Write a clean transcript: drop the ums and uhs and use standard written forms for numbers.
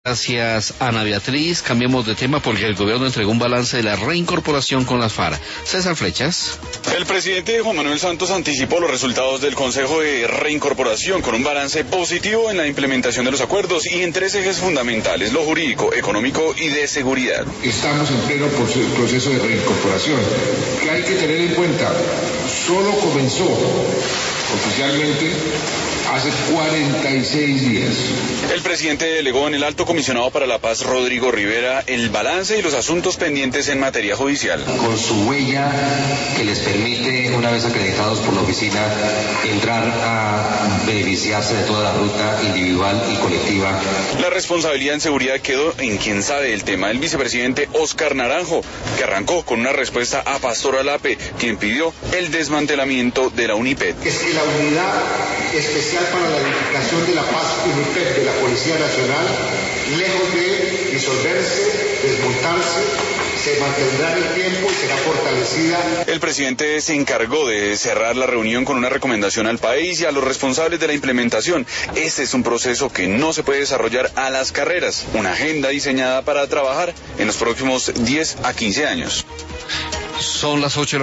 Gracias, Ana Beatriz. Cambiemos de tema porque el gobierno entregó un balance de la reincorporación con las FARC. César Flechas. El presidente Juan Manuel Santos anticipó los resultados del Consejo de Reincorporación con un balance positivo en la implementación de los acuerdos y en 3 ejes fundamentales: lo jurídico, económico y de seguridad. Estamos en pleno proceso de reincorporación, que hay que tener en cuenta, solo comenzó oficialmente hace 46 días. El presidente delegó en el Alto Comisionado para la Paz, Rodrigo Rivera, el balance y los asuntos pendientes en materia judicial. Con su huella que les permite, una vez acreditados por la oficina, entrar a beneficiarse de toda la ruta individual y colectiva. La responsabilidad en seguridad quedó en quien sabe el tema, el vicepresidente Oscar Naranjo, que arrancó con una respuesta a Pastor Alape, quien pidió el desmantelamiento de la UNIPED. Es que la unidad especial para la edificación de la paz UNIPED de la Policía Nacional, lejos de disolverse, desmontarse, se mantendrá en el tiempo y será fortalecida. El presidente se encargó de cerrar la reunión con una recomendación al país y a los responsables de la implementación. Este es un proceso que no se puede desarrollar a las carreras, una agenda diseñada para trabajar en los próximos 10 a 15 años. Son las 8.